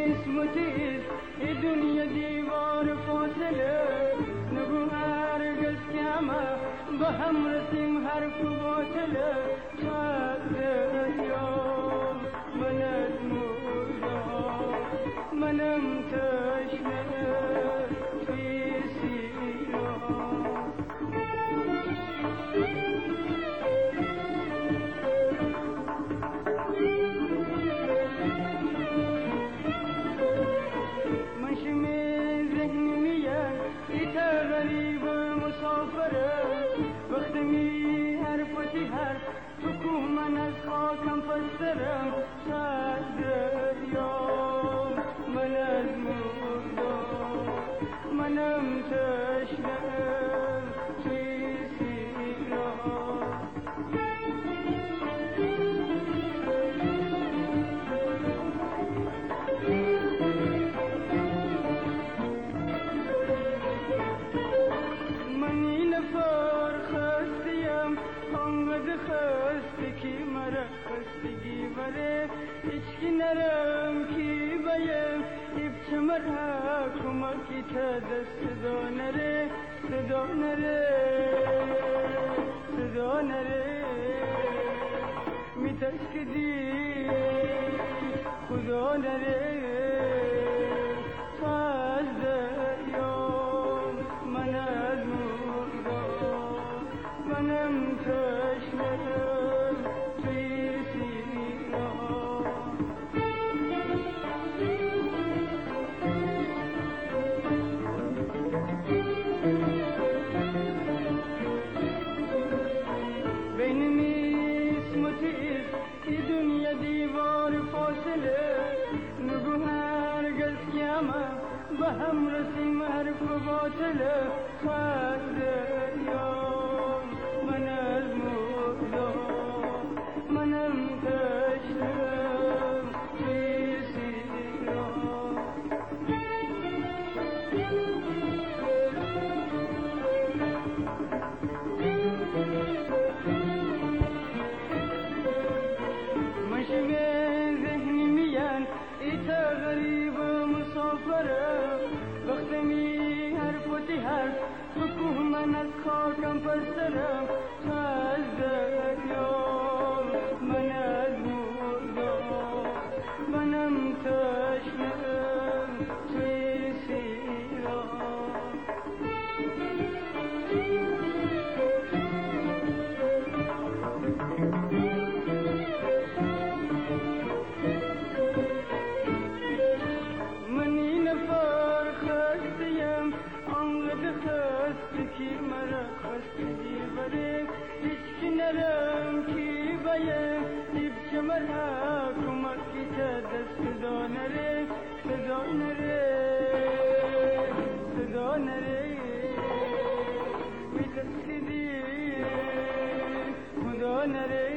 متیز ای دنیا دیوار فاصله نگو هرگز که همه به هم رسیم حرف باطله دریا من از مردا منم تشنه توی سیرا غریب مسافره وقت می حرفتی حرف تو کوه من از خاکم فسرم دریا من از مردا منم تشنه توی سیرا خستگی مرا خستگی بره هیچکی نرم کی بایم ایبچه مرا کمکی تا دست صدا نره میترس که دی خدا نره از دریام من از مردا منم تشنه توی سیرا بین میس متیز ای دنیا دیوار فاصله نگو هرگز که همه به هم رسیم حرف باطله دریا من از مردا منم تشنه توی سیرا مشوه ذهنی میان ایتا غریب مسافره وقت می حرفتی حرف تو کوه من از خاکم پسرم از دریا من از مردا منم تشنه توی سیرا منی نفر خستیم آنقدر خستگی مرا خستگی بره هیچکی نرم کی بایم ایبچه مرا کمکی تا دست صدا نره میترس که دی خدا نره